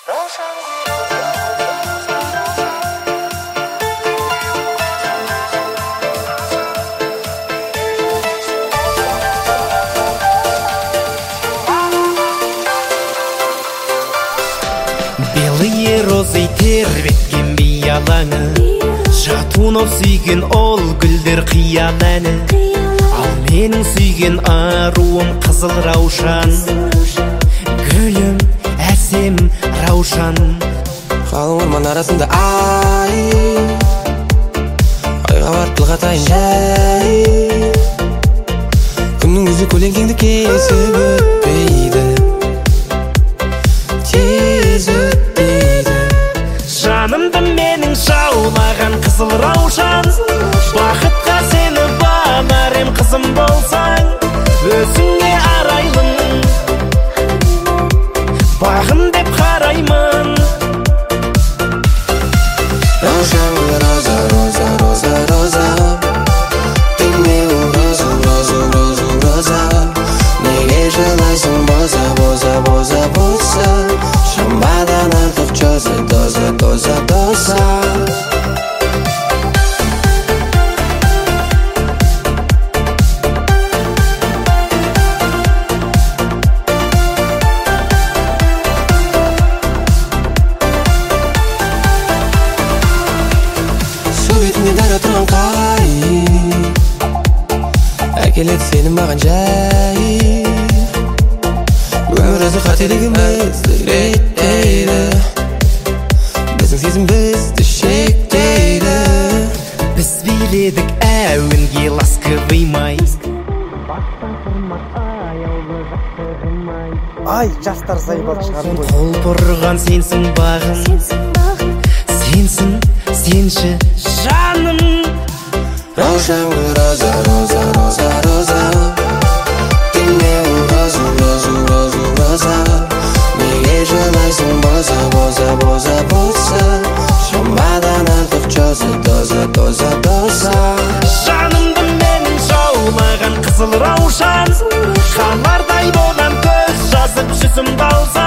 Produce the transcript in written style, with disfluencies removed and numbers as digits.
Белые розы тербеткен бей алаңы, жатунов сүйген ол гүлдер қиял әні. Ал менің сүйген аруым қызыл раушан, гүлім әсем раушан. Қалың орман арасында айға барып тіл қатайын жай. Күннің өзі көлеңкеңді кесіп өтпейді, тез өтпейді. Жанымды менің жаулаған қызыл раушан, бақытқа сені бағарым қызым болсаң. Өзіңе арайлым, бағым деп қараймын. Раушан роза, роза, роза, роза, ты менің роза, роза, роза, роза. Неге жылайсың боза, боза, боза, боза? Шамбадан артық чоза, доза, доза, доза. Су бетінде дара тұрған қайық, әкеледі сені маған жай. Өмір өзі қателігімізді реттейді, біздің сезім бізді шектейді. Біз биледік әуенге ласковый май. Ай, жастар зайбал шығарды ғой. Қол бұрған сенсің бағым, сенсің, сенші жаным. Раушан роза, роза, роза, роза, ты менің роза, роза, роза, роза. Неге жылайсың боза, боза, боза, боза? Шамбадан артық чоза, доза, доза, доза. Жанымды менің жаулаған қызыл раушан, қалардай болам көз жазып жүзімді алсам.